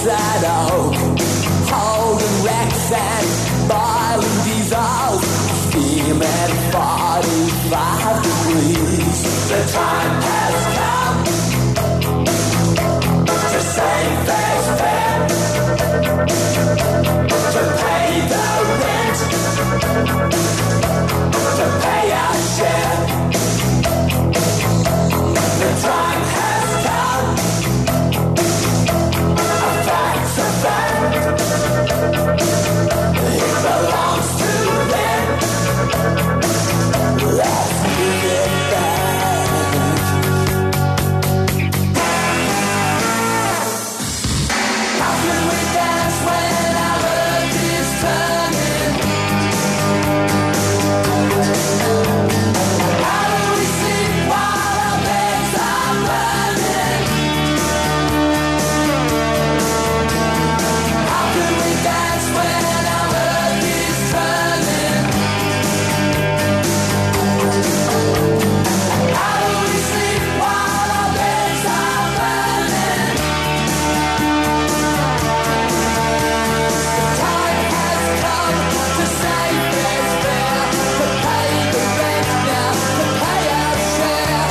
lights at oak, holding wrecks and boiling diesels, steam at 45 degrees. The time has come to save fair's fare, to pay the rent, to pay our share. The time has come, a fact's a fact, it belongs to them. Let's give it back. How can we dance when our earth is turning? How do we sleep while our beds are burning? How can we dance when our earth is turning? How do we sleep while our beds are burning? The time has come to save fair's fare, to pay the rent now, to pay our share.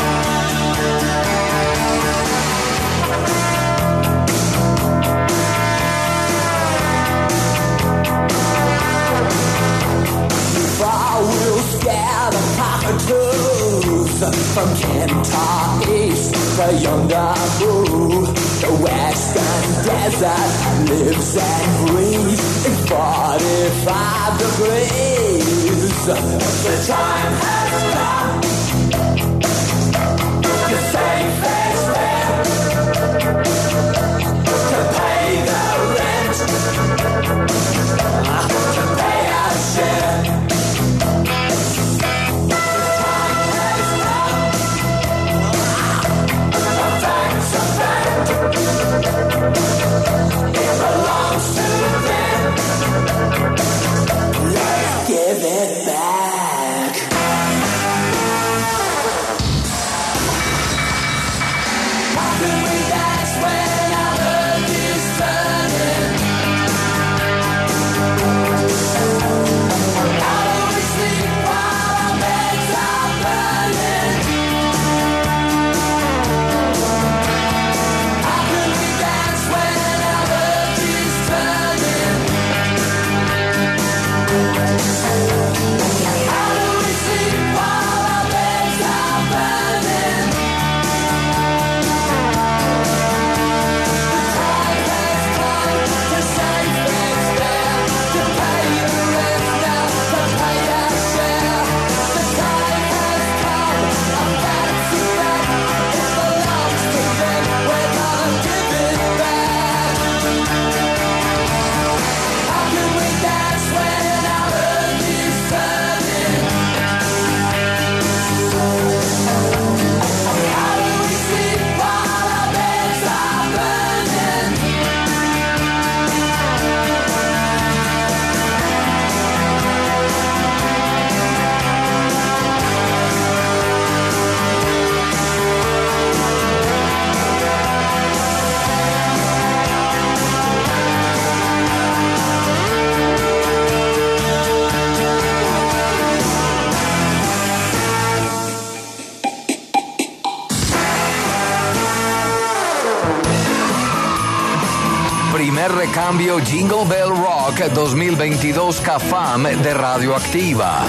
Far we'll scare the cockatoos from Kentar East to yonder Boo. The western desert lives and breathes in 45 degrees. The time has come to save fair's fare, to pay the rent, to pay our share. It belongs to them. Let's give it back. How can we dance when our earth is turning? How do we sleep while our beds are burning? How can we dance when our earth is turning? How do we sleep while our beds are burning? The time has come to save fair's fare, to pay the rent now, to pay our share. The time has come, a fancy fact, it belongs to them. We're gonna give it back. How can we dance when our earth is turning? How do we sleep while our beds are burning? Primer recambio Jingle Bell Rock 2022 CAFAM de Radioactiva.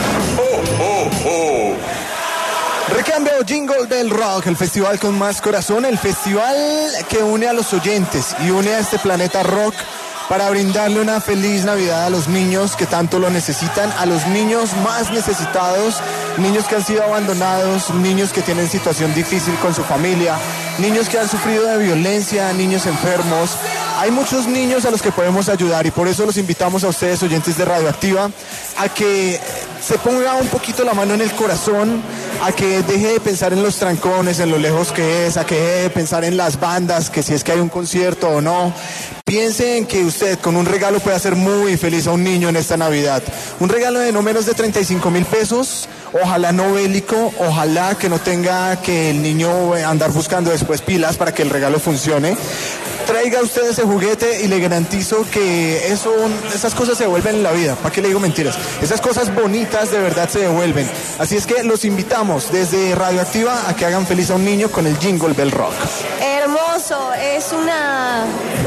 Recambio Jingle Bell Rock, el festival con más corazón, el festival que une a los oyentes y une a este planeta rock para brindarle una feliz Navidad a los niños que tanto lo necesitan, a los niños más necesitados, niños que han sido abandonados, niños que tienen situación difícil con su familia, niños que han sufrido de violencia, niños enfermos. Hay muchos niños a los que podemos ayudar y por eso los invitamos a ustedes, oyentes de Radioactiva, a que se ponga un poquito la mano en el corazón, a que deje de pensar en los trancones, en lo lejos que es, a que deje de pensar en las bandas, que si es que hay un concierto o no. Piense en que usted con un regalo puede hacer muy feliz a un niño en esta Navidad. Un regalo de no menos de 35,000 pesos, ojalá no bélico, ojalá que no tenga que el niño andar buscando después pilas para que el regalo funcione. traiga usted ese juguete y le garantizo que esas cosas se devuelven en la vida. ¿Para qué le digo mentiras? Esas cosas bonitas de verdad se devuelven. Así es que los invitamos desde Radioactiva a que hagan feliz a un niño con el Jingle Bell Rock. Hermoso, es una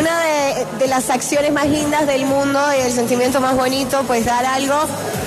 de las acciones más lindas del mundo y el sentimiento más bonito, pues dar algo.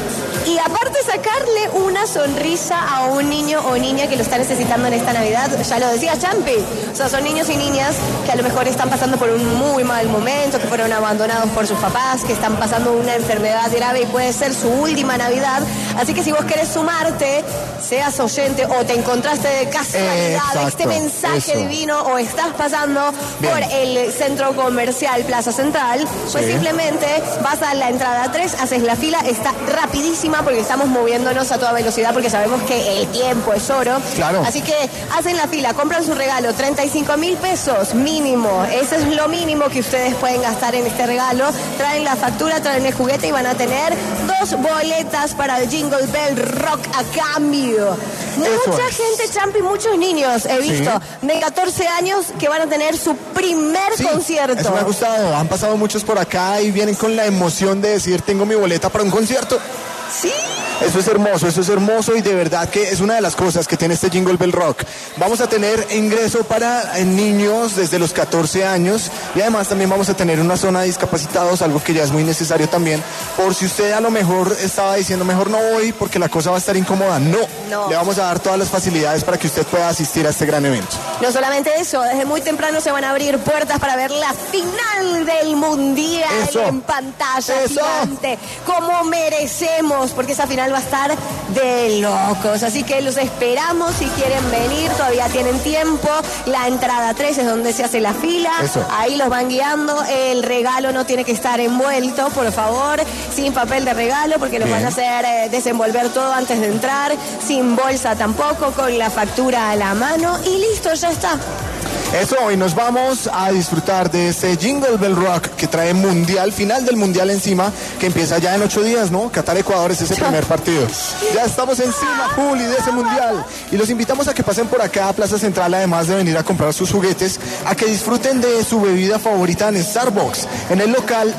Y aparte sacarle una sonrisa a un niño o niña que lo está necesitando en esta Navidad, ya lo decía Champi, o sea, son niños y niñas que a lo mejor están pasando por un muy mal momento, que fueron abandonados por sus papás, que están pasando una enfermedad grave y puede ser su última Navidad. Así que si vos querés sumarte, seas oyente o te encontraste de casualidad este mensaje divino o estás pasando por el centro comercial Plaza Central, pues simplemente vas a la entrada 3, haces la fila, está rapidísima porque estamos moviéndonos a toda velocidad porque sabemos que el tiempo es oro. Claro. Así que hacen la fila, compran su regalo, 35.000 pesos mínimo. Eso es lo mínimo que ustedes pueden gastar en este regalo. Traen la factura, traen el juguete y van a tener 2 boletas para el Jingle Bell Rock a cambio. Mucha gente, Champi, muchos niños he visto de 14 años que van a tener su primer concierto. Eso me ha gustado. Han pasado muchos por acá y vienen con la emoción de decir, tengo mi boleta para un concierto. Sí. Eso es hermoso y de verdad que es una de las cosas que tiene este Jingle Bell Rock. Vamos a tener ingreso para niños desde los 14 años y además también vamos a tener una zona de discapacitados, algo que ya es muy necesario también, por si usted a lo mejor estaba diciendo mejor no voy porque la cosa va a estar incómoda. No. Le vamos a dar todas las facilidades para que usted pueda asistir a este gran evento. No solamente eso, desde muy temprano se van a abrir puertas para ver la final del Mundial en pantalla gigante, como merecemos, porque esa final va a estar de locos. Así que los esperamos si quieren venir, todavía tienen tiempo. La entrada 3 es donde se hace la fila. Ahí los van guiando. El regalo no tiene que estar envuelto, por favor, sin papel de regalo, porque los van a hacer desenvolver todo antes de entrar, sin bolsa tampoco, con la factura a la mano y listo, ya está. Eso, y nos vamos a disfrutar de este Jingle Bell Rock que trae mundial, final del mundial encima, que empieza ya en 8 días, ¿no? Qatar-Ecuador es ese primer partido. Ya estamos encima, Juli, de ese mundial. Y los invitamos a que pasen por acá a Plaza Central, además de venir a comprar sus juguetes, a que disfruten de su bebida favorita en Starbucks, en el local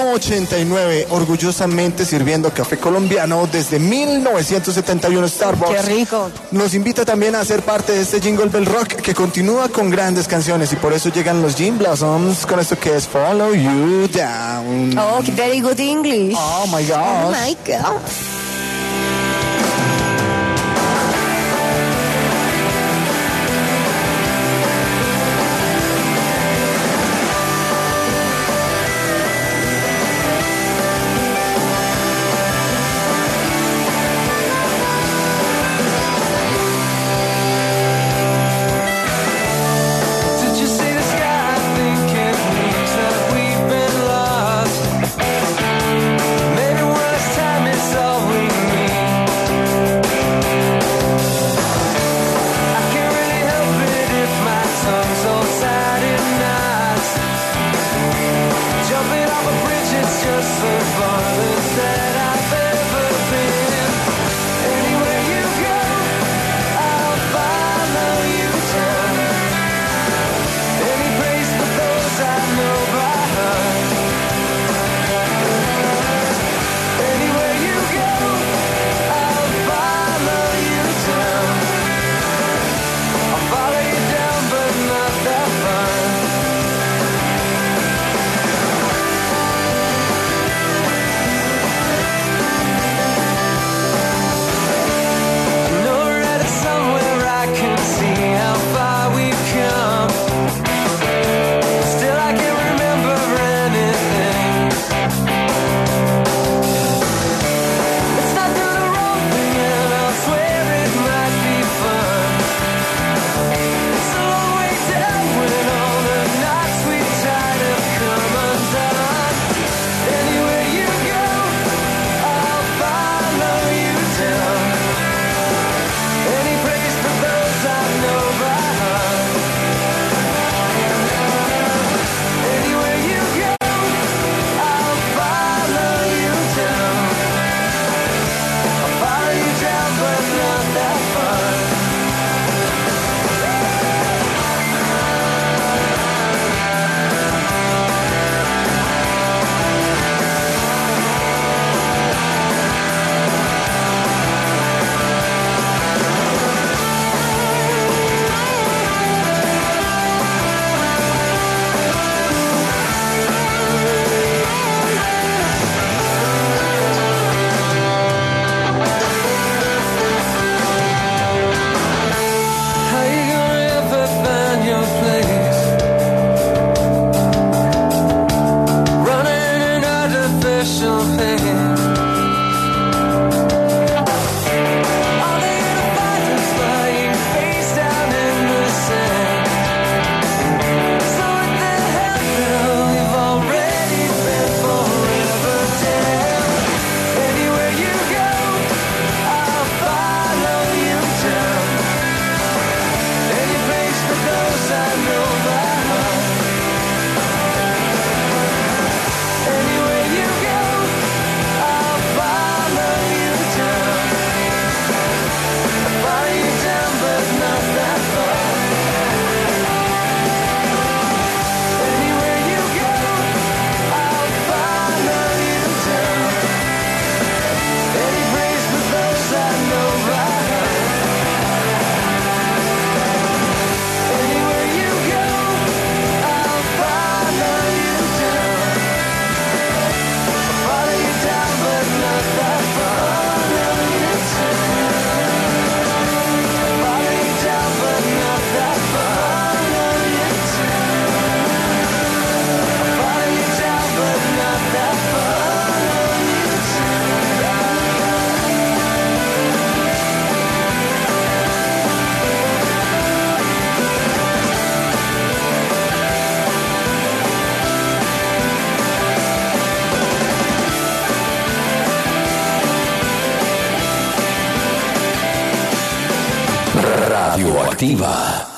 189, orgullosamente sirviendo café colombiano desde 1971 Starbucks. ¡Qué rico! Nos invita también a ser parte de este Jingle Bell Rock que continúa con grandes canciones y por eso llegan los Gin Blossoms con esto que es Follow You Down. Oh, very good English. Oh my gosh. Oh my God. Maybe when it's time it's over. Radioactiva.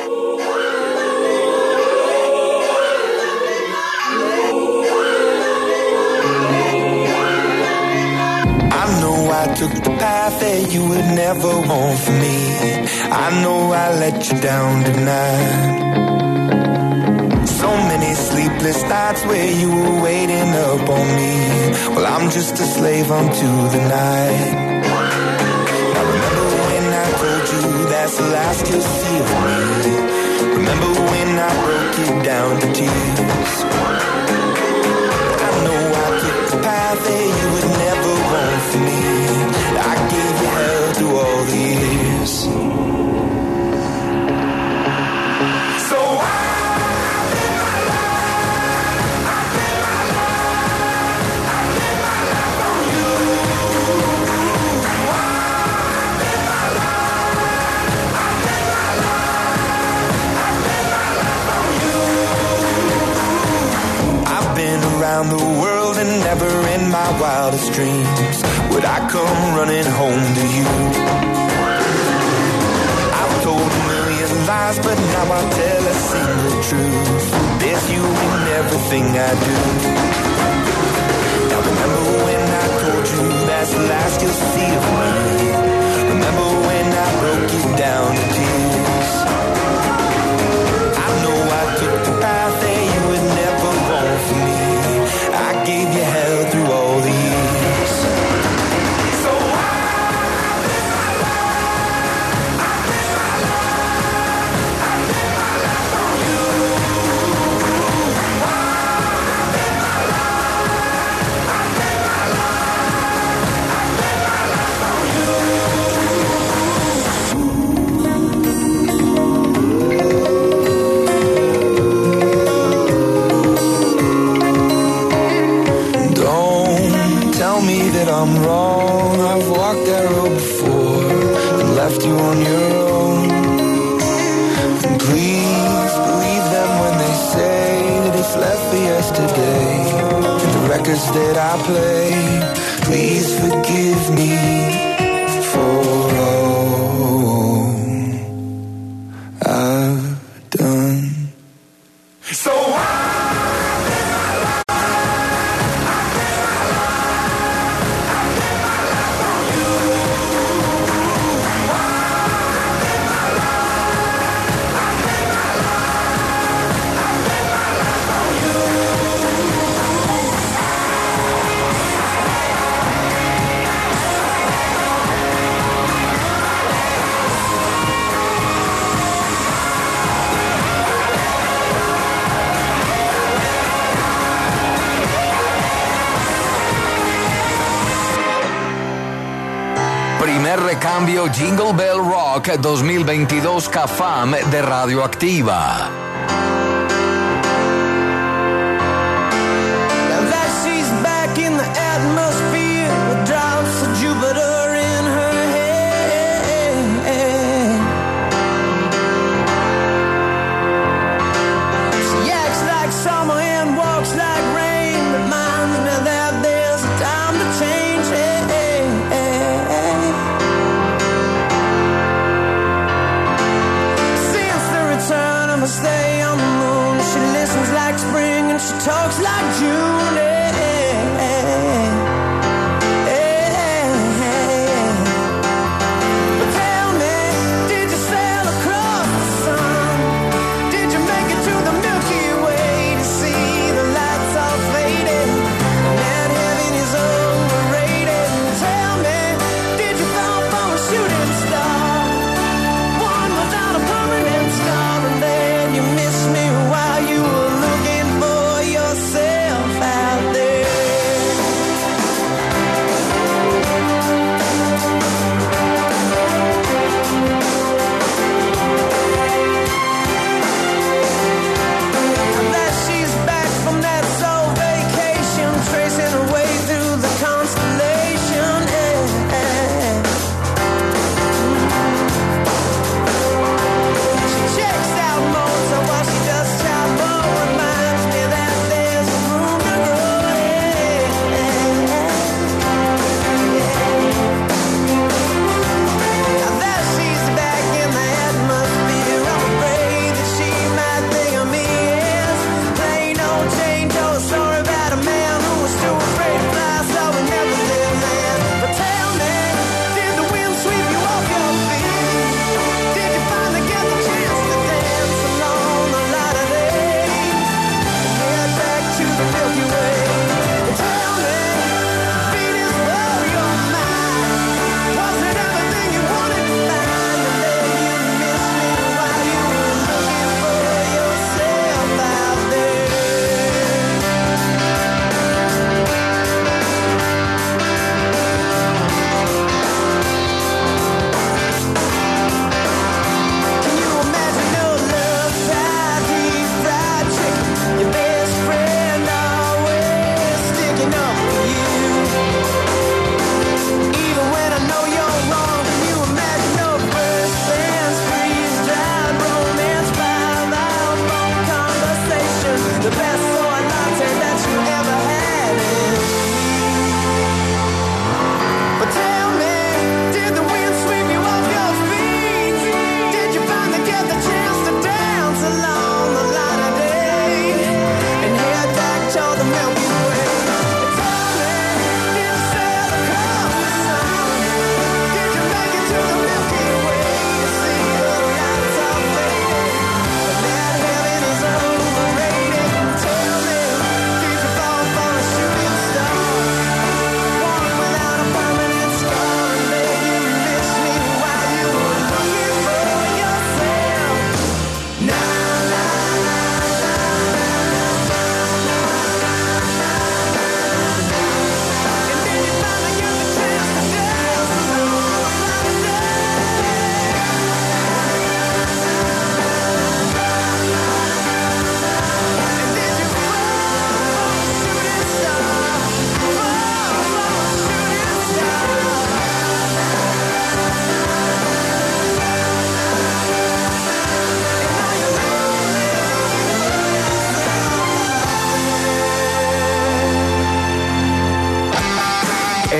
I took the path that you would never want for me. I know I let you down tonight. So many sleepless nights where you were waiting up on me. Well, I'm just a slave unto the night. Now remember when I told you that's the last you'll see of me. Remember when I broke you down to tears. I know I took the path that you would never want for me. I gave you hell through all the years. So around the world and never in my wildest dreams would I come running home to you. I've told a million lies, but now I tell a single truth. There's you in everything I do. Now remember when I told you that's the last you'll see of me. Remember when I broke you down to tears. I know I took the path that you would never want for me. I gave you hell through all the years. So I'm wrong, I've walked that road before and left you on your own. And please believe them when they say that it's left for yesterday. And the records that I play, please forgive me for all I've done. So Primer recambio Jingle Bell Rock 2022 CAFAM de Radioactiva. now that she's back in the atmosphere with drops of Jupiter in her head. She acts like summer and walks like rain. Reminds me that there's a time to change. Since the return of a stay on the moon, she listens like spring and she talks like June. But tell me, did you sail across the sun? Did you make it to the Milky Way to see the lights all faded? That heaven is overrated. Tell me, did you fall from a shooting star? One without a permanent scar, and then you missed me while you were looking for yourself.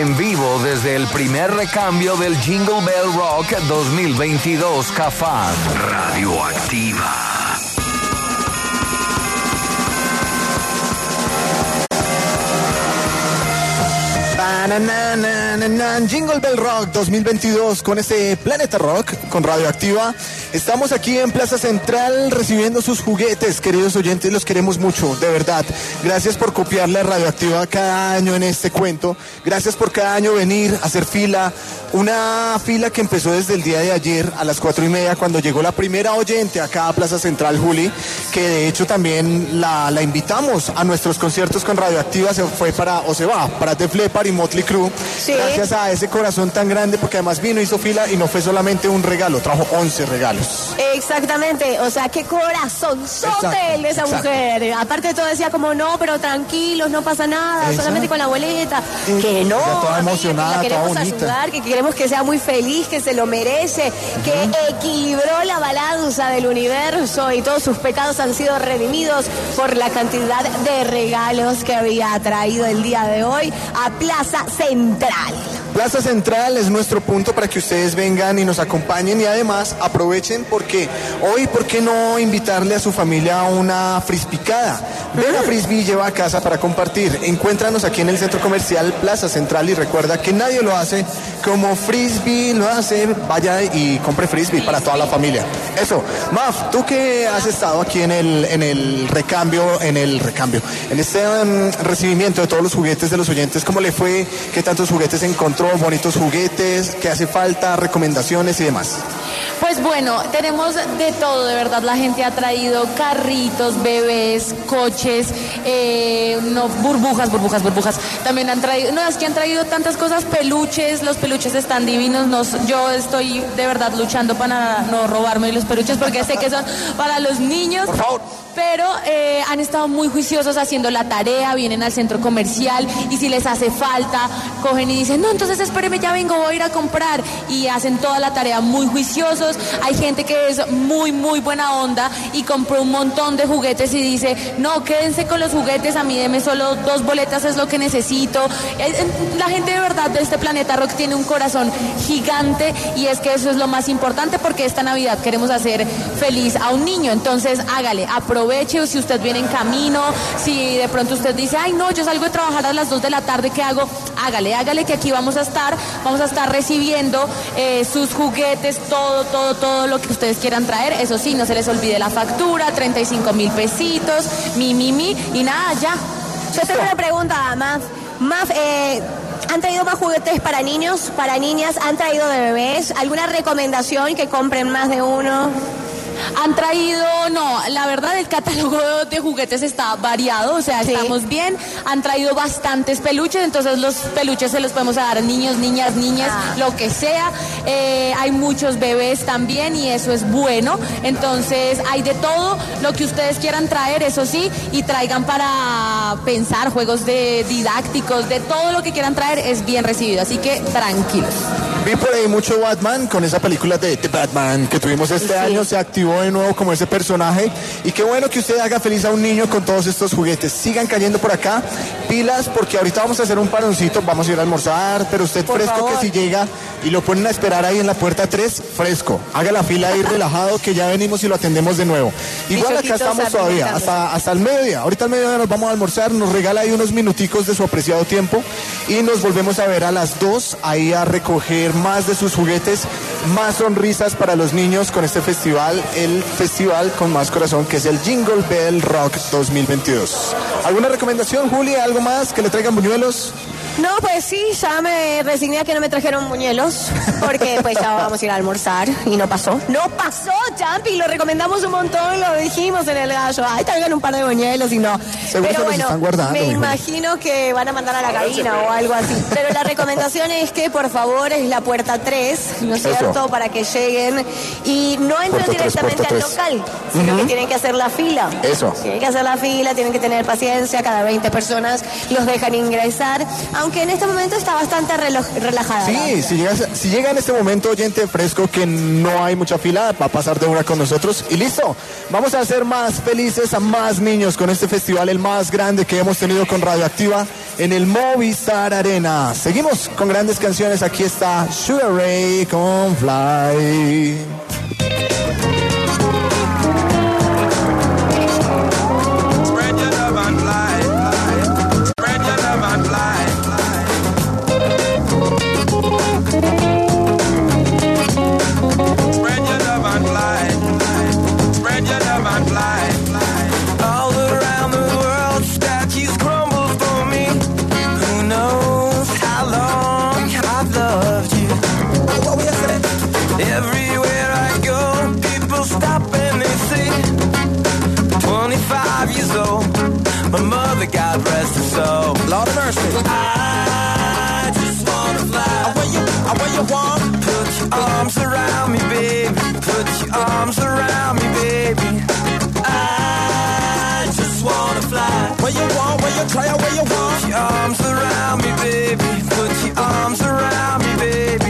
en vivo desde el primer recambio del Jingle Bell Rock 2022 CAFAM. Radioactiva. Jingle Bell Rock 2022 con este Planeta Rock con Radioactiva. Estamos aquí en Plaza Central recibiendo sus juguetes, queridos oyentes, los queremos mucho, de verdad. Gracias por copiarle a Radioactiva cada año en este cuento. Gracias por cada año venir a hacer fila. Una fila que empezó desde el día de ayer a las 4:30 cuando llegó la primera oyente acá a Plaza Central, Juli, que de hecho también la invitamos a nuestros conciertos con Radioactiva. Se fue para Def Leppard y Motley Crue. Sí. Gracias a ese corazón tan grande, porque además vino, hizo fila y no fue solamente un regalo, trajo 11 regalos. Exactamente, o sea, qué corazonzote el de esa mujer. Aparte de todo decía como, no, pero tranquilos, no pasa nada, solamente con la boleta. Que no, ella toda amiga, emocionada, que la toda queremos bonita. ayudar, que queremos que sea muy feliz, que se lo merece, que equilibró la balanza del universo y todos sus pecados han sido redimidos por la cantidad de regalos que había traído el día de hoy a Plaza Central. Plaza Central es nuestro punto para que ustedes vengan y nos acompañen, y además aprovechen porque hoy, ¿por qué no invitarle a su familia a una frisbicada? Ven a Frisbee y lleva a casa para compartir. Encuéntranos aquí en el Centro Comercial Plaza Central y recuerda que nadie lo hace como Frisbee lo hace. Vaya y compre Frisbee para toda la familia. Eso. Maf, tú que has estado aquí en el recambio, en este recibimiento de todos los juguetes de los oyentes, ¿cómo le fue? ¿Qué tantos juguetes encontró? Bonitos juguetes, ¿qué hace falta? Recomendaciones y demás. Pues bueno, tenemos de todo, de verdad. La gente ha traído carritos, bebés, coches, burbujas. También han traído, no, es que han traído tantas cosas, peluches. Los peluches están divinos. Yo estoy de verdad luchando para no robarme los peluches porque sé que son para los niños. Por favor. Pero han estado muy juiciosos haciendo la tarea, vienen al centro comercial y si les hace falta, cogen y dicen, no, entonces espéreme, ya vengo, voy a ir a comprar, y hacen toda la tarea muy juiciosos. Hay gente que es muy, muy buena onda y compró un montón de juguetes y dice, no, quédense con los juguetes, a mí deme solo 2 boletas, es lo que necesito. La gente de verdad de este Planeta Rock tiene un corazón gigante y es que eso es lo más importante, porque esta Navidad queremos hacer feliz a un niño. Entonces hágale, aproveche, si usted viene en camino, si de pronto usted dice, ay no, yo salgo de trabajar a las 2 de la tarde, ¿qué hago? Hágale que aquí vamos a estar recibiendo sus juguetes, todo lo que ustedes quieran traer. Eso sí, no se les olvide la factura, 35,000 pesitos, y nada, ya. Yo tengo una pregunta, Maf, ¿han traído más juguetes para niños, para niñas? ¿Han traído de bebés? ¿Alguna recomendación que compren más de uno? Han traído, no, la verdad el catálogo de juguetes está variado, o sea, sí, estamos bien. Han traído bastantes peluches, entonces los peluches se los podemos dar a niños, niñas, lo que sea. Hay muchos bebés también y eso es bueno. Entonces hay de todo lo que ustedes quieran traer, eso sí, y traigan para pensar, juegos didácticos, de todo lo que quieran traer es bien recibido, así que tranquilos. Vi por ahí mucho Batman con esa película de The Batman que tuvimos este año, se activó de nuevo como ese personaje, y qué bueno que usted haga feliz a un niño con todos estos juguetes. Sigan cayendo por acá, pilas, porque ahorita vamos a hacer un paroncito, vamos a ir a almorzar, pero usted por fresco, favor, que si llega y lo ponen a esperar ahí en la puerta 3, fresco, haga la fila ahí relajado, que ya venimos y lo atendemos de nuevo. Igual acá estamos todavía, hasta el mediodía. Ahorita al mediodía nos vamos a almorzar, nos regala ahí unos minuticos de su apreciado tiempo y nos volvemos a ver a las 2 ahí a recoger más de sus juguetes, más sonrisas para los niños con este festival, el festival con más corazón, que es el Jingle Bell Rock 2022. ¿Alguna recomendación, Julia? ¿Algo más? ¿Que le traigan buñuelos? No, pues sí, ya me resigné a que no me trajeron buñuelos, porque pues ya vamos a ir a almorzar y no pasó. No pasó, Champi, lo recomendamos un montón, lo dijimos en el gallo. Ay, traigan un par de buñuelos y no. Seguro pero se bueno, los están guardando, me imagino que van a mandar a la cabina o algo así. Pero la recomendación es que por favor es la puerta 3, ¿no es cierto? Para que lleguen y no entren directamente al local, sino que tienen que hacer la fila. Eso. Tienen que hacer la fila, tienen que tener paciencia, cada 20 personas los dejan ingresar. Aunque en este momento está bastante relajada. Sí, si llega en este momento oyente fresco que no hay mucha fila, va a pasar de una con nosotros y listo. Vamos a hacer más felices a más niños con este festival, el más grande que hemos tenido con Radioactiva en el Movistar Arena. Seguimos con grandes canciones. Aquí está Sugar Ray con Fly. Spread your love and fly, fly. Spread your love and fly, spread your love and fly, spread your love and fly. All around the world, statues crumble for me. Who knows how long I've loved you? Everywhere I go, people stop and they say, 25 years old, my mother, God rest her soul. Lord of mercy. I just wanna fly. Where you want? Put your arms around me, baby. Put your arms around me, baby. I just wanna fly. Where you want? Where you try? Where you want? Put your arms around me, baby. Put your arms around me, baby.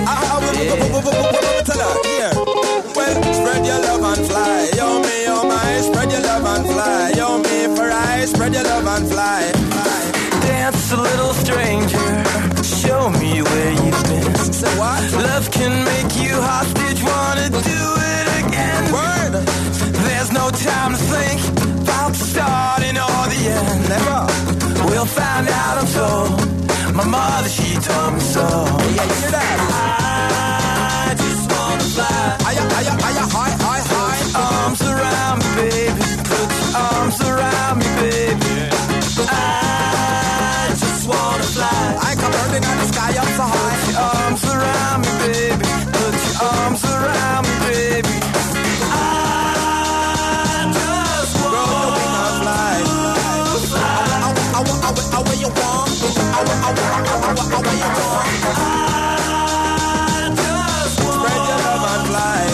Here. Well, spread your love and fly. Yo me, oh my, spread your love and fly. Yo me for I, spread your love and fly. Dance a little stranger. Show me where you've been. Say what? Love can make you hostage. Wanna do it again? Word. There's no time to think about the starting or the end. Never. We'll find out, I'm told. My mother, she told me so. Yeah, you hear that? I just wanna fly. High. Arms around me, baby. Put your arms around me, baby. I just wanna fly. I come burning in the sky up so high. Put your arms around me, baby. Put your arms around me, baby. I just wanna fly. I where you want. I where you want. Spread your love and fly.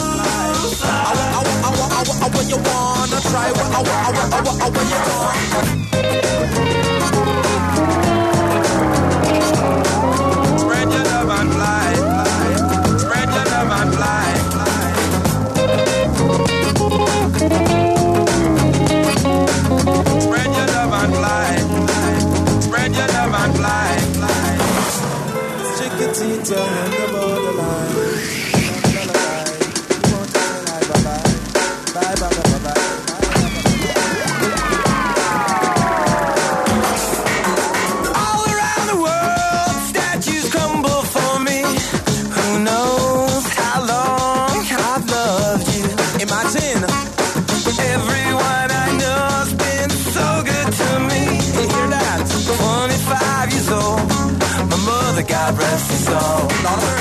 I where you wanna try. I where you want. Spread your love and fly, fly. Spread your love and fly, fly. Spread your love and fly, fly. Spread your love and fly, fly. Chiquitita on the borderline. Bye. All around the world, statues crumble for me. Who knows how long I've loved you? Imagine everyone I know's been so good to me. You hear that? 25 years old, my mother, God rest her soul.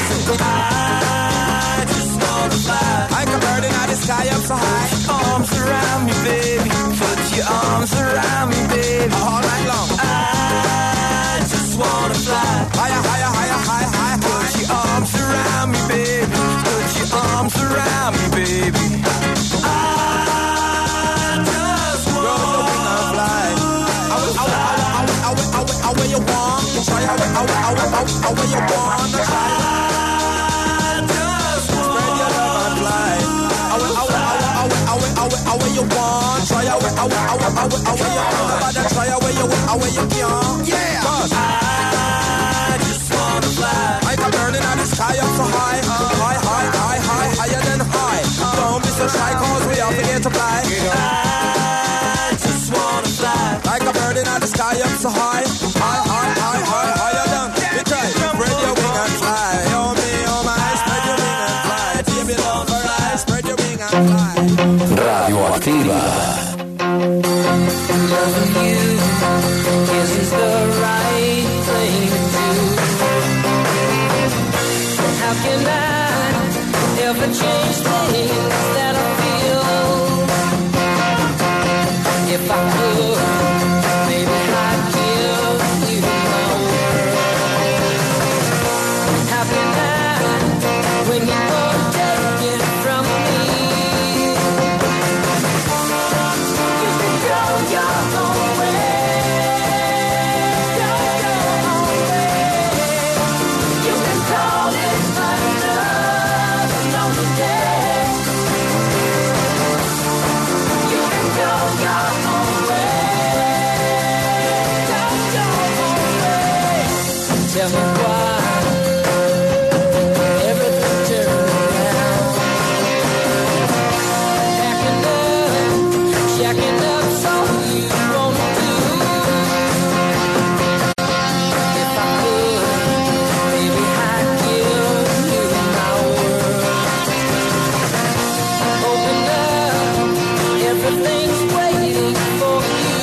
I just wanna fly. I can burn it out the sky up so high. Arms around me, baby. Put your arms around me, baby. All night long. I just wanna fly. Higher. Put your arms around me, baby. Put your arms around me, baby. I just wanna fly. I where you want. Try I where you want. Try. Spread your love and fly. I where you want. Try I where you want. Try I where you can. Yeah. I just wanna fly. I can burn it out the sky up so high. Higher than high. Don't be so shy, cause we all forget to fly. I just wanna fly. Like a bird in the sky up so high. Higher than. You try. Spread your wing and fly. Oh me, oh my, spread your wing and fly. Give it all for life. Spread your wing and fly. Radioactiva. Loving you is the right thing to do. How can I ever change things that I feel? If I could, maybe I'd give you tell me why. Everything turned around. Jacking up's all you wanna do. If I could, maybe I'd give you my word. Open up, everything's waiting for you.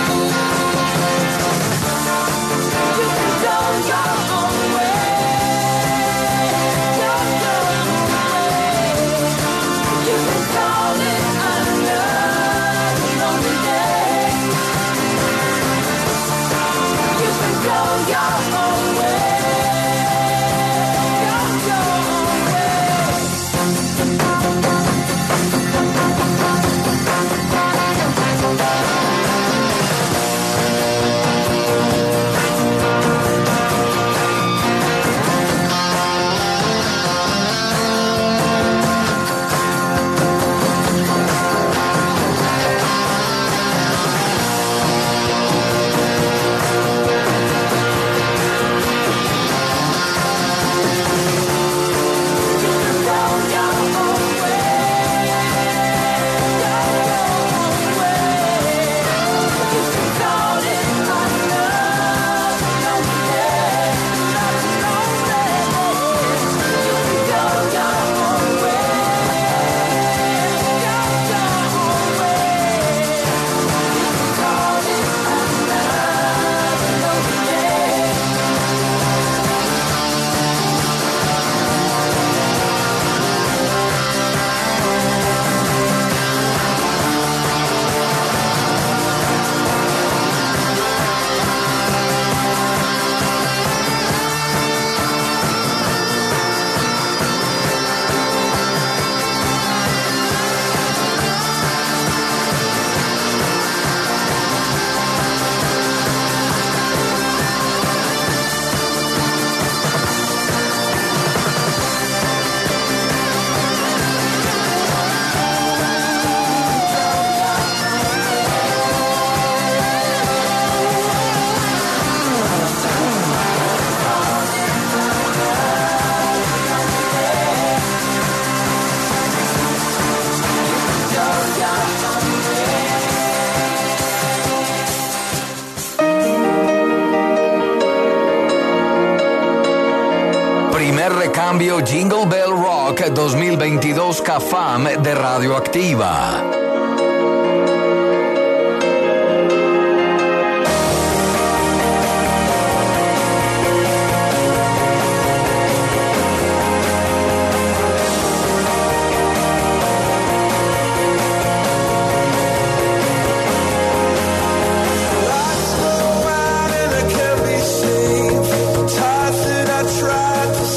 You can go your own way. Go your own way. You can call it another lonely day. You can go your own way. Go your own way. Primer recambio Jingle Bell Rock 2022 CAFAM de Radioactiva.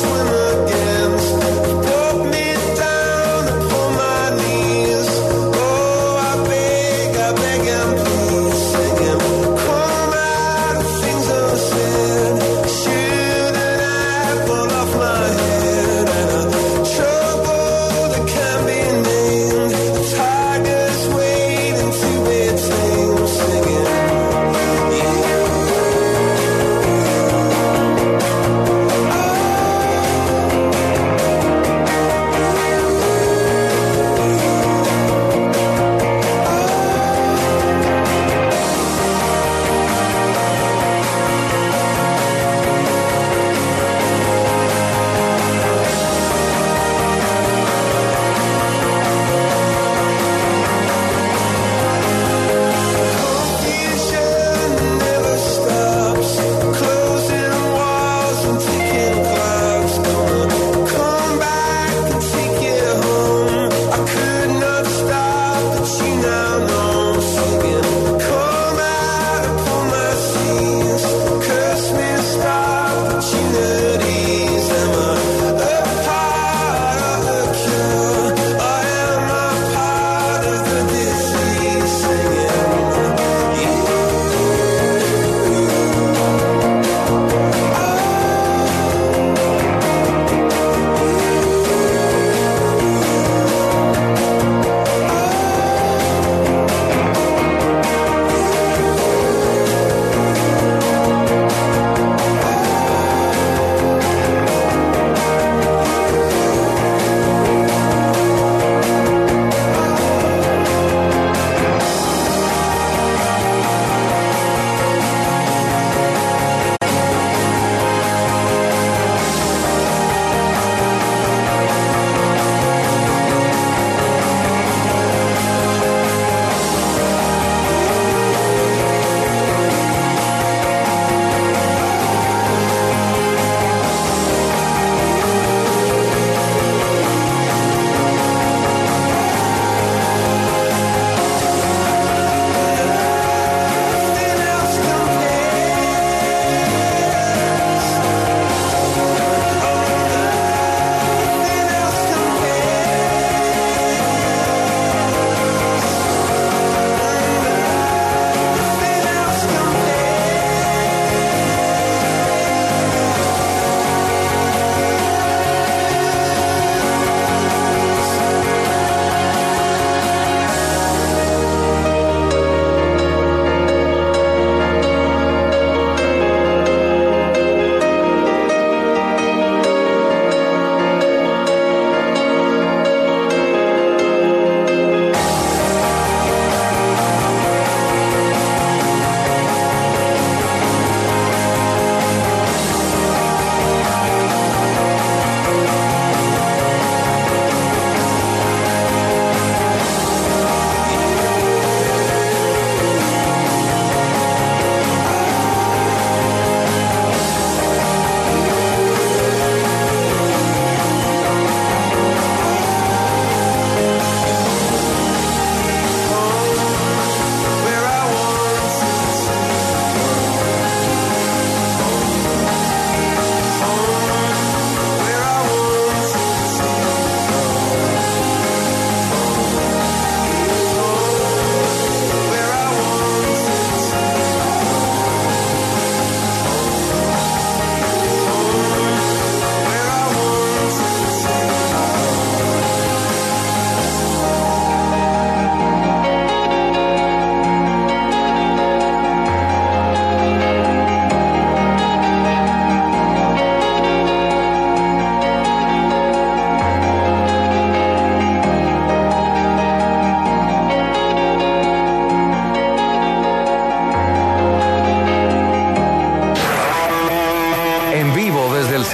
Swim against, broke me down upon my knees.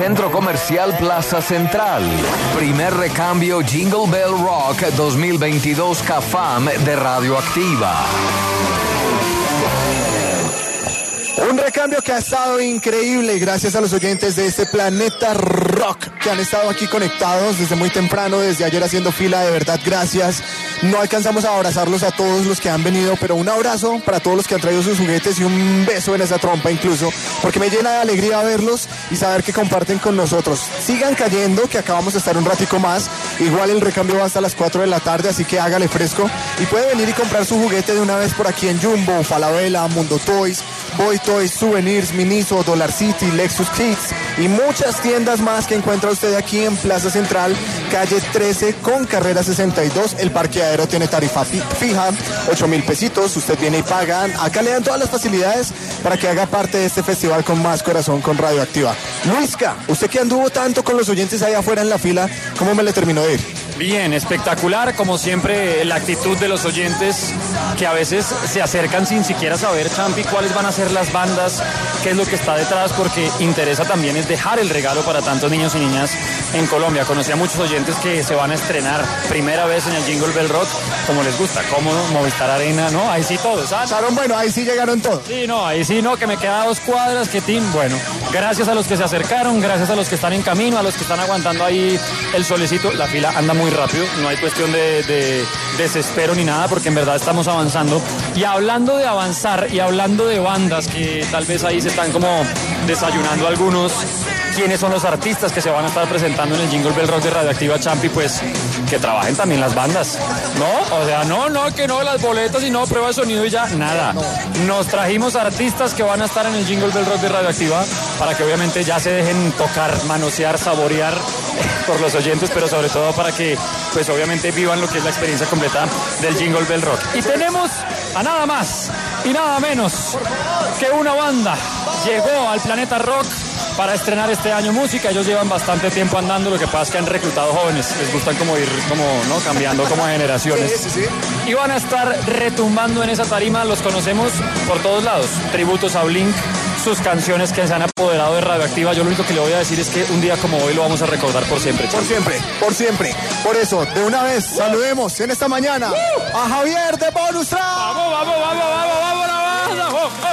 Centro Comercial Plaza Central. Primer recambio Jingle Bell Rock 2022 CAFAM de Radioactiva. Un recambio que ha estado increíble gracias a los oyentes de este Planeta Rock que han estado aquí conectados desde muy temprano, desde ayer haciendo fila, de verdad gracias. No alcanzamos a abrazarlos a todos los que han venido, pero un abrazo para todos los que han traído sus juguetes y un beso en esa trompa incluso, porque me llena de alegría verlos y saber que comparten con nosotros. Sigan cayendo, que acabamos de estar un ratico más, igual el recambio va hasta las 4 de la tarde, así que hágale fresco y puede venir y comprar su juguete de una vez por aquí en Jumbo, Falabella, Mundo Toys, Boy Toys, Souvenirs, Miniso, Dollar City, Lexus Kids y muchas tiendas más que encuentra usted aquí en Plaza Central, calle 13 con carrera 62. El parqueadero tiene tarifa fija, 8,000 pesitos. Usted viene y paga. Acá le dan todas las facilidades para que haga parte de este festival con más corazón con Radioactiva. Luisca, usted que anduvo tanto con los oyentes ahí afuera en la fila, ¿cómo me le terminó de ir? Bien, espectacular, como siempre, la actitud de los oyentes que a veces se acercan sin siquiera saber, Champi, cuáles van a ser las bandas, qué es lo que está detrás, porque interesa también es dejar el regalo para tantos niños y niñas en Colombia. Conocí a muchos oyentes que se van a estrenar primera vez en el Jingle Bell Rock, como les gusta, cómodo, Movistar Arena, ¿no? Ahí sí todos, ¿sabes? Bueno, ahí sí llegaron todos. Sí, no, ahí sí, no, que me queda 2 cuadras, que team, bueno, gracias a los que se acercaron, gracias a los que están en camino, a los que están aguantando ahí el solecito, la fila anda muy rápido, no hay cuestión de desespero ni nada, porque en verdad estamos avanzando. Y hablando de avanzar y hablando de bandas que tal vez ahí se están como desayunando algunos, quiénes son los artistas que se van a estar presentando en el Jingle Bell Rock de Radioactiva, Champi, pues que trabajen también las bandas, ¿no? O sea, no, que no, las boletas y no, prueba de sonido y ya, nada. Nos trajimos artistas que van a estar en el Jingle Bell Rock de Radioactiva para que obviamente ya se dejen tocar, manosear, saborear por los oyentes, pero sobre todo para que pues obviamente vivan lo que es la experiencia completa del Jingle Bell Rock. Y tenemos a nada más y nada menos que una banda llegó al Planeta Rock para estrenar este año música. Ellos llevan bastante tiempo andando, lo que pasa es que han reclutado jóvenes, les gustan como ir ¿no? cambiando como generaciones. Sí. Y van a estar retumbando en esa tarima, los conocemos por todos lados, tributos a Blink, sus canciones que se han apoderado de Radioactiva. Yo lo único que le voy a decir es que un día como hoy lo vamos a recordar por siempre. Por siempre. Por eso, de una vez, saludemos en esta mañana a Javier de Bonus Track. ¡Vamos, la banda!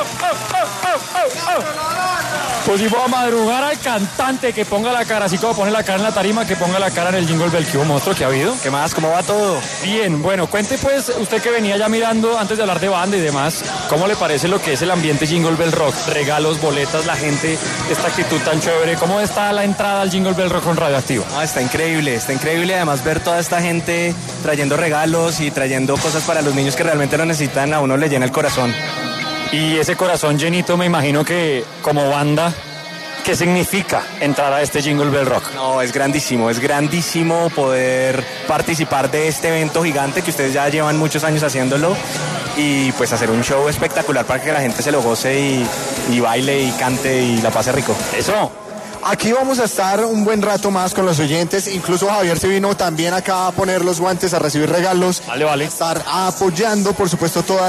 Pues si voy a madrugar al cantante que ponga la cara, así como pone la cara en la tarima, que ponga la cara en el Jingle Bell. ¿Qué hubo, monstruo? ¿Qué ha habido? ¿Qué más? ¿Cómo va todo? Bien, bueno, cuente pues, usted que venía ya mirando antes de hablar de banda y demás, ¿cómo le parece lo que es el ambiente Jingle Bell Rock? Regalos, boletas, la gente, esta actitud tan chévere. ¿Cómo está la entrada al Jingle Bell Rock con Radioactiva? Está increíble además ver toda esta gente trayendo regalos y trayendo cosas para los niños que realmente lo necesitan, a uno le llena el corazón. Y ese corazón llenito, me imagino que como banda, ¿qué significa entrar a este Jingle Bell Rock? No, es grandísimo poder participar de este evento gigante que ustedes ya llevan muchos años haciéndolo y pues hacer un show espectacular para que la gente se lo goce y baile y cante y la pase rico. Eso. Aquí vamos a estar un buen rato más con los oyentes. Incluso Javier se vino también acá a poner los guantes, a recibir regalos. Vale. Estar apoyando, por supuesto, todo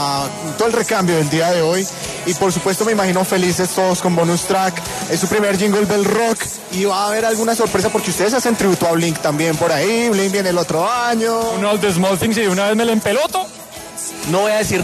el recambio del día de hoy. Y por supuesto, me imagino felices todos con Bonus Track. Es su primer Jingle Bell Rock. Y va a haber alguna sorpresa porque ustedes hacen tributo a Blink también por ahí. Blink viene el otro año. Uno de Small Things y de una vez me la empeloto. No voy a decir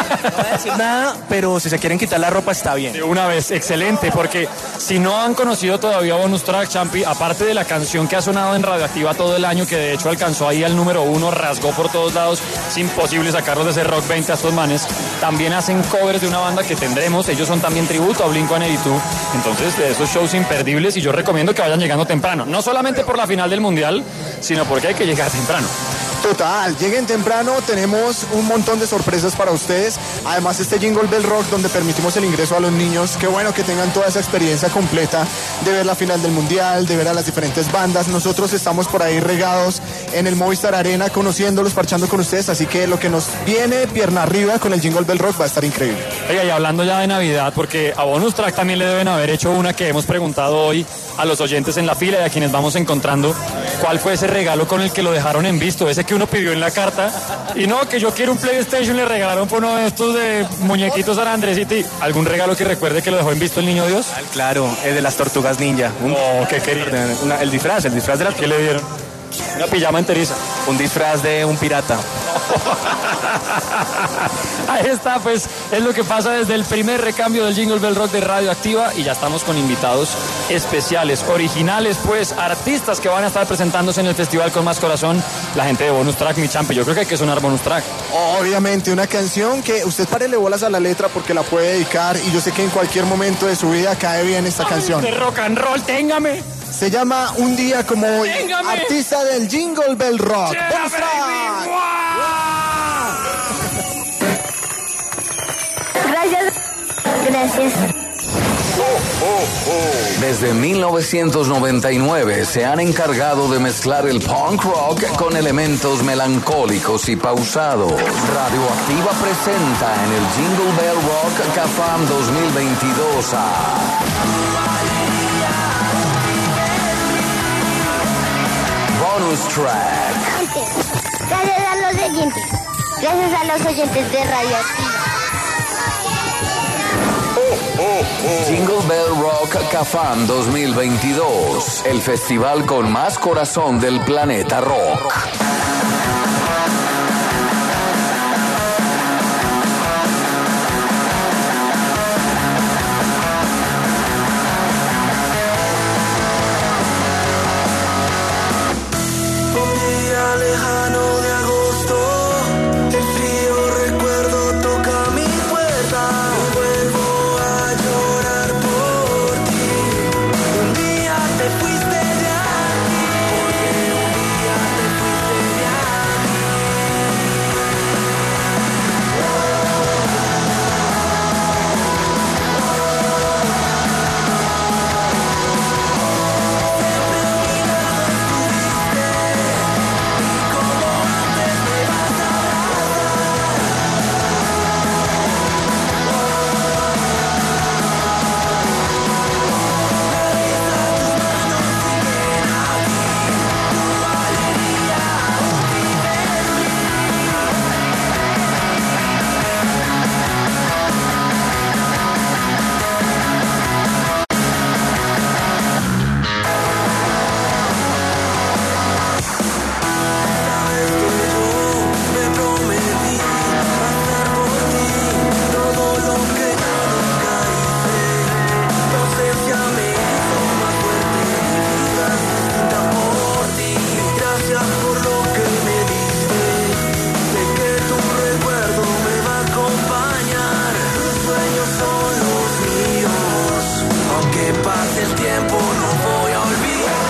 nada, pero si se quieren quitar la ropa está bien. De una vez, excelente, porque si no han conocido todavía Bonus Track, Champi, aparte de la canción que ha sonado en Radioactiva todo el año, que de hecho alcanzó ahí al número 1, rasgó por todos lados, es imposible sacarlos de ese Rock 20 a estos manes, también hacen covers de una banda que tendremos, ellos son también tributo a Blink-182, entonces de esos shows imperdibles, y yo recomiendo que vayan llegando temprano, no solamente por la final del Mundial, sino porque hay que llegar temprano. Total, lleguen temprano, tenemos un montón de sorpresas para ustedes. Además, este Jingle Bell Rock donde permitimos el ingreso a los niños. Qué bueno que tengan toda esa experiencia completa de ver la final del Mundial, de ver a las diferentes bandas. Nosotros estamos por ahí regados en el Movistar Arena, conociéndolos, parchando con ustedes. Así que lo que nos viene pierna arriba con el Jingle Bell Rock va a estar increíble. Oiga, y hablando ya de Navidad, porque a Bonus Track también le deben haber hecho una que hemos preguntado hoy a los oyentes en la fila y a quienes vamos encontrando. ¿Cuál fue ese regalo con el que lo dejaron en visto? Ese que uno pidió en la carta. Y no, que yo quiero un PlayStation, le regalaron por uno de estos de muñequitos San Andrés City. ¿Algún regalo que recuerde que lo dejó en visto el niño Dios? Claro, el de las tortugas ninja. Oh, qué querido. El disfraz de las... ¿Qué le dieron? Una pijama enteriza. Un disfraz de un pirata. Ahí está, pues es lo que pasa desde el primer recambio del Jingle Bell Rock de Radioactiva y ya estamos con invitados especiales, originales, pues artistas que van a estar presentándose en el festival con más corazón. La gente de Bonus Track, mi champe, yo creo que hay que sonar Bonus Track. Obviamente, una canción que usted párele bolas a la letra porque la puede dedicar y yo sé que en cualquier momento de su vida cae bien esta canción. De rock and roll, téngame. Se llama Un Día Como Hoy. Téngame. Artista del Jingle Bell Rock. Yeah, Bonus Track. Gracias. Desde 1999 se han encargado de mezclar el punk rock con elementos melancólicos y pausados. Radioactiva presenta en el Jingle Bell Rock CAFAM 2022 a Bonus Track. Gracias a los oyentes. Gracias a los oyentes de Radioactiva. Jingle Bell Rock CAFAM 2022, el festival con más corazón del planeta rock. Un día lejano de agosto, el frío recuerdo toca mi puerta. Y vuelvo a llorar por ti. Un día te fuiste de aquí, porque un día te fuiste de aquí. Me prometí hacer por ti todo lo que yo nunca hice. Tu ausencia me hizo más fuerte, mi vida es distinta por ti. Gracias por lo que me diste. Sé que tu recuerdo me va a acompañar. Tus sueños son los míos. Aunque pase el tiempo no voy a olvidar.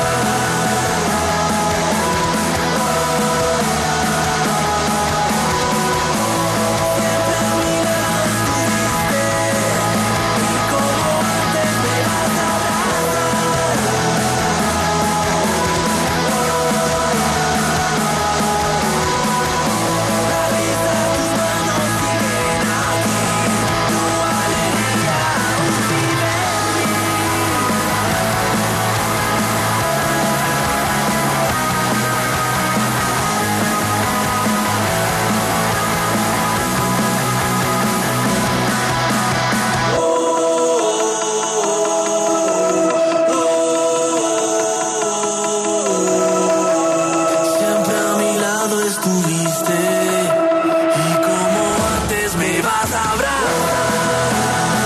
Siempre a mi lado estuviste y como antes me vas a abrazar.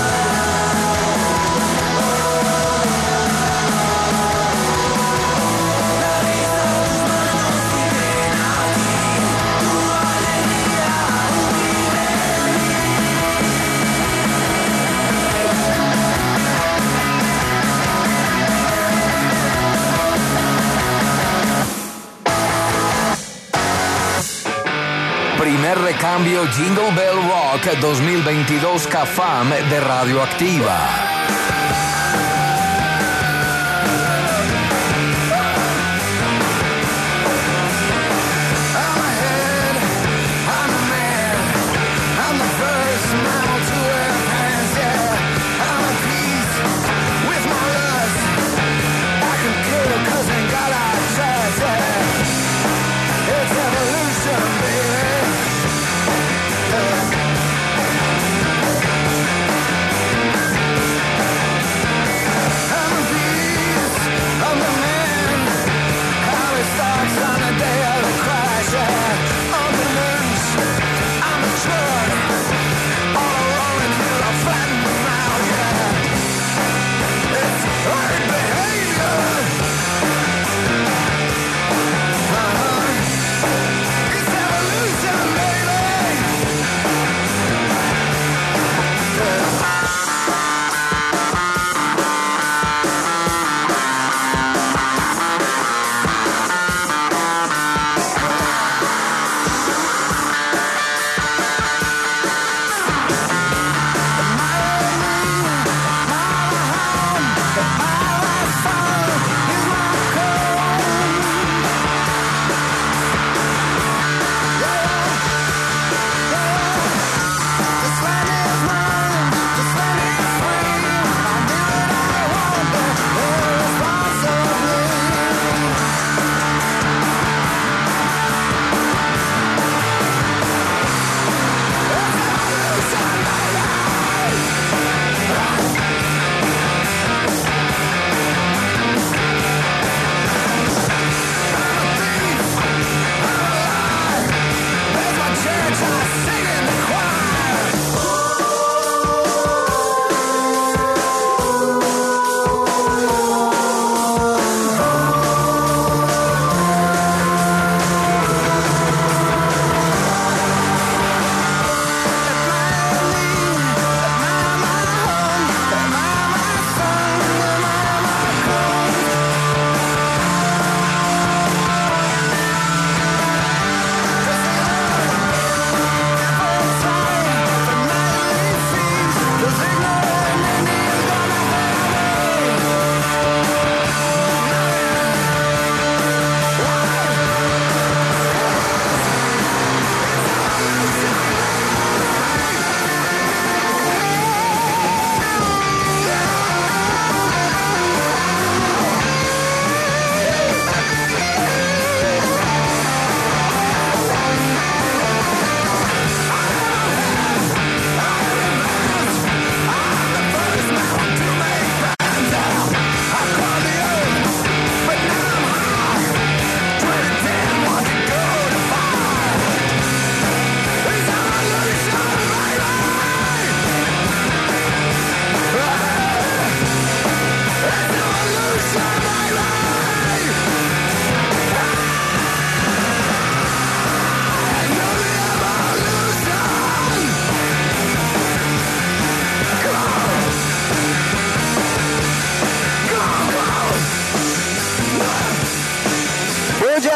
La risa, tus manos siguen aquí, tu alegría aún vive en mí. Primer recambio Jingle Bell Rock 2022 CAFAM de Radioactiva. I'm ahead, I'm a man, I'm the first mammal to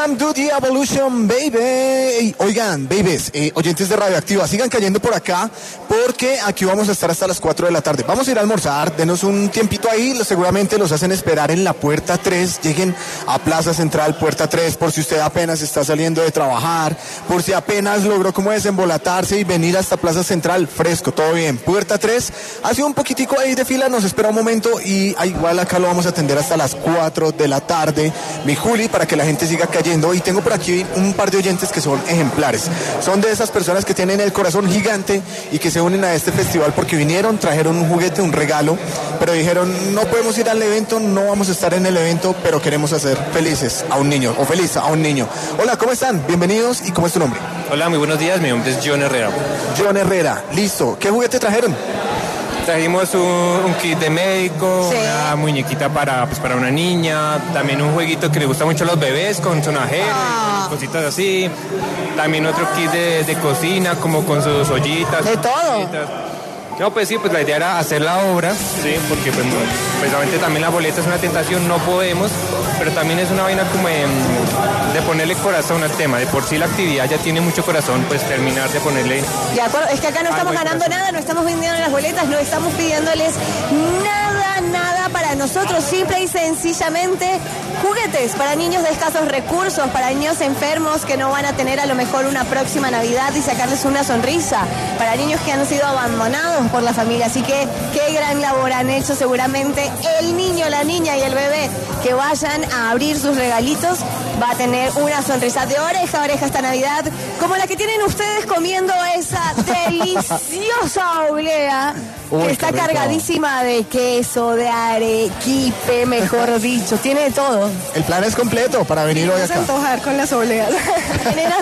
Welcome to the Evolution, baby. Oigan, babies, oyentes de Radioactiva, sigan cayendo por acá porque aquí vamos a estar hasta las 4 de la tarde. Vamos a ir a almorzar, denos un tiempito ahí, seguramente los hacen esperar en la puerta 3. Lleguen a Plaza Central, puerta 3, por si usted apenas está saliendo de trabajar, por si apenas logró como desembolatarse y venir hasta Plaza Central, fresco, todo bien. Puerta 3, hace un poquitico ahí de fila, nos espera un momento y igual acá lo vamos a atender hasta las 4 de la tarde. Mi Juli, para que la gente siga cayendo. Y tengo por aquí un par de oyentes que son ejemplares. Son de esas personas que tienen el corazón gigante y que se unen a este festival porque vinieron, trajeron un juguete, un regalo, pero dijeron, no podemos ir al evento, no vamos a estar en el evento, pero queremos hacer felices a un niño, o feliz a un niño. Hola, ¿cómo están? Bienvenidos. ¿Y cómo es tu nombre? Hola, muy buenos días, mi nombre es John Herrera. John Herrera, listo. ¿Qué juguete trajeron? Trajimos un kit de médico, sí, una muñequita para una niña, también un jueguito que le gusta mucho a los bebés con sonajero, y cositas así. También otro kit de cocina, como con sus ollitas. ¿De todo? Ollitas. No, pues sí, pues la idea era hacer la obra, sí, porque pues, precisamente también la boleta es una tentación, no podemos, pero también es una vaina como de ponerle corazón al tema. De por sí la actividad ya tiene mucho corazón, pues terminar de ponerle... De acuerdo, es que acá no estamos ganando nada, no estamos vendiendo las boletas, no estamos pidiéndoles nada para nosotros, simple y sencillamente juguetes para niños de escasos recursos, para niños enfermos que no van a tener a lo mejor una próxima Navidad y sacarles una sonrisa, para niños que han sido abandonados por la familia. Así que qué gran labor han hecho. Seguramente el niño, la niña y el bebé que vayan a abrir sus regalitos va a tener una sonrisa de oreja a oreja esta Navidad, como la que tienen ustedes comiendo esa deliciosa oblea que está cargadísima de queso, de arequipe, mejor dicho, tiene de todo. El plan es completo para venir hoy acá. Vamos a antojar con las obleas. Vienen a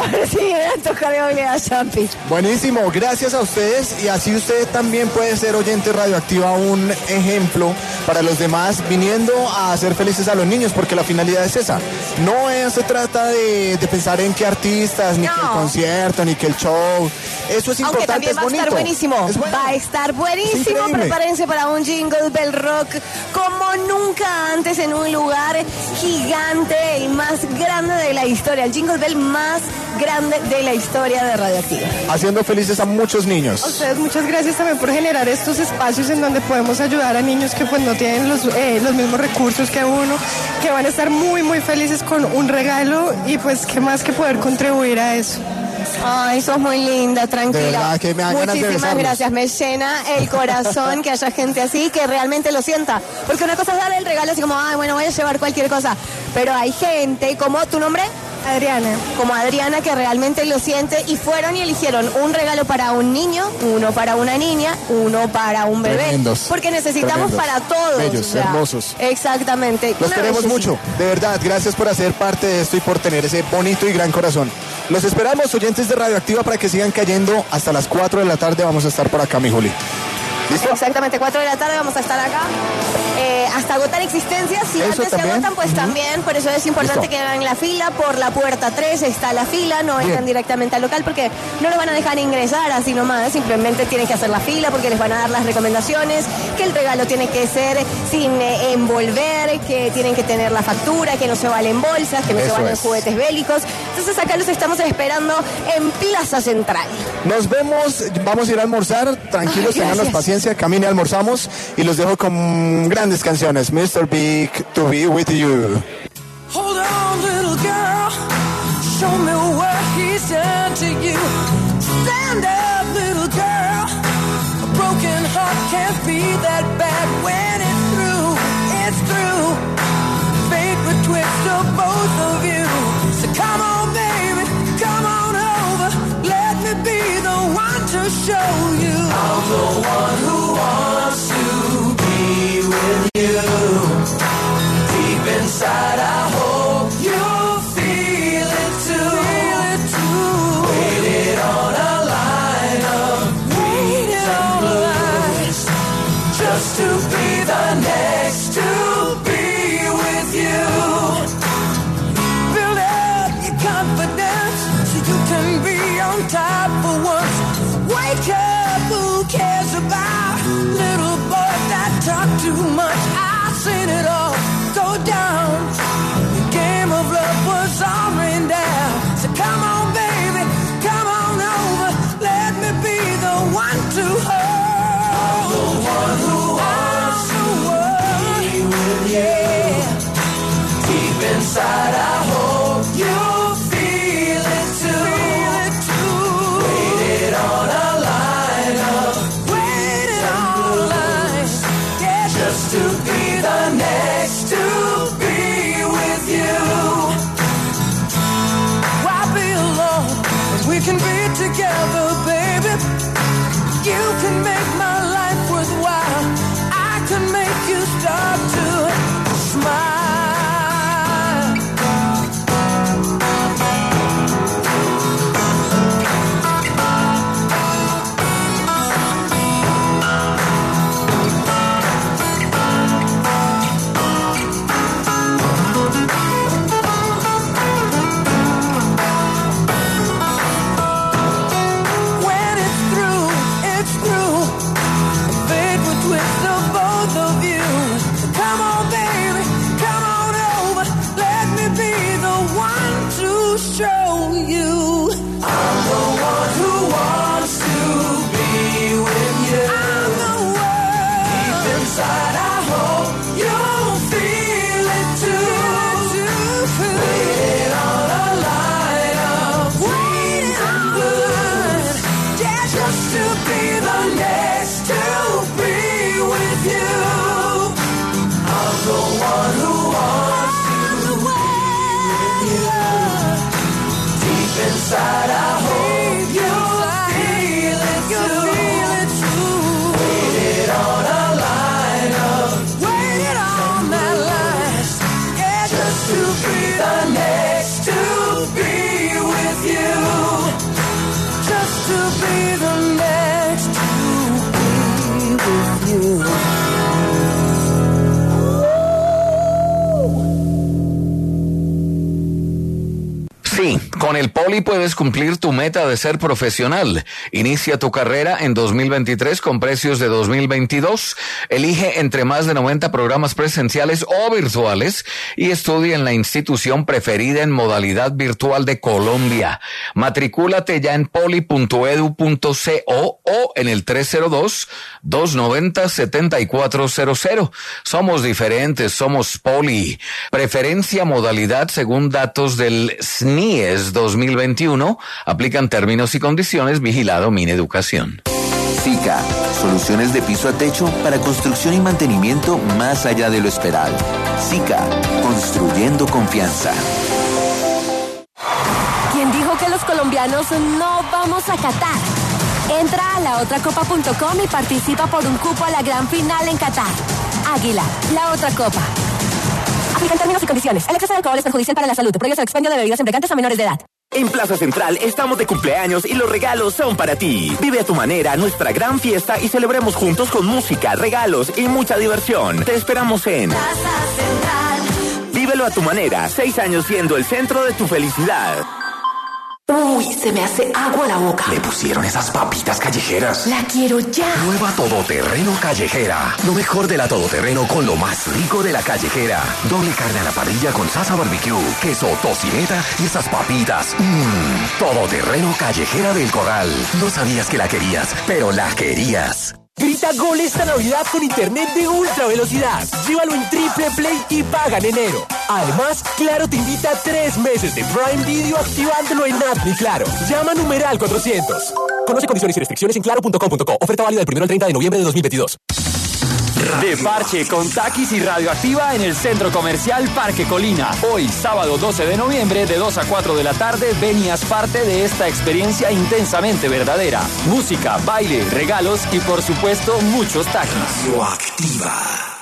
antojar de obleas, Champi. Buenísimo, gracias a ustedes, y así usted también puede ser oyente Radioactiva, un ejemplo para los demás, viniendo a hacer felices a los niños, porque la finalidad es esa. No se trata de pensar en qué artistas, ni que el concierto, ni que el show. Eso es importante, también es bonito. Va a estar buenísimo. Es bueno. Va a estar buenísimo. Prepárense para un Jingle Bell Rock como nunca antes en un lugar gigante, el más grande de la historia. El Jingle Bell más grande de la historia de Radioactiva. Haciendo felices a muchos niños. A ustedes muchas gracias también por generar estos espacios en donde podemos ayudar a niños que pues no tienen los mismos recursos que uno, que van a estar muy muy felices con un regalo, y pues qué más que poder contribuir a eso. Ay, sos muy linda, tranquila. De verdad que me dan ganas de Muchísimas besarlos. gracias, me llena el corazón que haya gente así que realmente lo sienta. Porque una cosa es darle el regalo así como, ay, bueno, voy a llevar cualquier cosa. Pero hay gente, como tu nombre, Adriana. Como Adriana, que realmente lo siente y fueron y eligieron un regalo para un niño, uno para una niña, uno para un bebé. Tremendos. Porque necesitamos Tremendos. para todos. Bellos, hermosos. Exactamente. Los Una queremos belleza. mucho, de verdad, gracias por hacer parte de esto y por tener ese bonito y gran corazón. Los esperamos, oyentes de Radioactiva, para que sigan cayendo hasta las 4 de la tarde. Vamos a estar por acá, mi Juli. ¿Listo? Exactamente, 4 de la tarde vamos a estar acá. Hasta agotar existencias. Si ¿Eso antes también? se agotan, pues también. Por eso es importante Listo. que hagan la fila. Por la puerta 3 está la fila. No Bien. entran directamente al local porque no los van a dejar ingresar así nomás. Simplemente tienen que hacer la fila porque les van a dar las recomendaciones. Que el regalo tiene que ser sin envolver, que tienen que tener la factura, que no se valen bolsas, que no se Eso valen es. juguetes bélicos. Entonces acá los estamos esperando en Plaza Central. Nos vemos, vamos a ir a almorzar. Tranquilos, Ay, tenganos gracias. paciencia, camine, almorzamos. Y los dejo con grandes canciones. Mr. Big, To Be With You. Hold on, little girl. Show me what he's done to you. Stand up, little girl. A broken heart can't be that bad when it's through. It's through. Fate betwixt of both of you. So come on, baby, come on over. Let me be the one to show you. I'm the one who wants to be with you. Deep inside, I hope you feel it too. Feel it too. Waited on a line of waited on a line just to be the next to be with you. Build up your confidence so you can be on top for once. Wake up, who cares about little boys that talk too much? I've seen it all go down. The game of love was on. to be the next to be with you. Why be alone when we can be together, baby? You can make my life worthwhile. I can make you start to smile. Show you I'm the one who wants to be with you. I'm the one. Deep inside I hope you'll feel it too. Waiting on a line of dreams and blues. Yeah, just to be the next to be with you. I'm the one who wants to be with you. Inside I hope you'll feel it too. Waited on a line of, waited on that line. Yeah, just to be the next to be with you. Just to be the next to be with you. Sí, con el Poli puedes cumplir tu meta de ser profesional. Inicia tu carrera en 2023 con precios de 2022. Elige entre más de 90 programas presenciales o virtuales y estudia en la institución preferida en modalidad virtual de Colombia. Matricúlate ya en poli.edu.co o en el 302-290-7400. Somos diferentes, somos Poli. Preferencia modalidad según datos del SNIES 2021. Aplican términos y condiciones. Vigilado Mineducación. SICA, soluciones de piso a techo para construcción y mantenimiento más allá de lo esperado. SICA, construyendo confianza. ¿Quién dijo que los colombianos no vamos a Qatar? Entra a laotracopa.com y participa por un cupo a la gran final en Qatar. Águila, la otra copa. Aplican términos y condiciones. El exceso de alcohol es perjudicial para la salud. Prohíbes el expendio de bebidas embriagantes a menores de edad. En Plaza Central estamos de cumpleaños y los regalos son para ti. Vive a tu manera nuestra gran fiesta y celebremos juntos con música, regalos y mucha diversión. Te esperamos en Plaza Central. Vívelo a tu manera. 6 años siendo el centro de tu felicidad. Uy, se me hace agua la boca. Le pusieron esas papitas callejeras. La quiero ya. Nueva Todoterreno Callejera. Lo mejor de la Todoterreno con lo más rico de la callejera. Doble carne a la parrilla con salsa barbecue, queso, tocineta y esas papitas. Todoterreno Callejera del Corral. No sabías que la querías, pero la querías. Grita gol esta Navidad con internet de ultra velocidad. Llévalo en Triple Play y paga en enero. Además, Claro te invita a 3 meses de Prime Video activándolo en App Mi Claro. Llama numeral 400. Conoce condiciones y restricciones en claro.com.co. Oferta válida del 1 al 30 de noviembre de 2022. De parche con Takis y Radioactiva en el Centro Comercial Parque Colina. Hoy, sábado 12 de noviembre, de 2 a 4 de la tarde, ven y haz parte de esta experiencia intensamente verdadera. Música, baile, regalos y, por supuesto, muchos Takis. Radioactiva.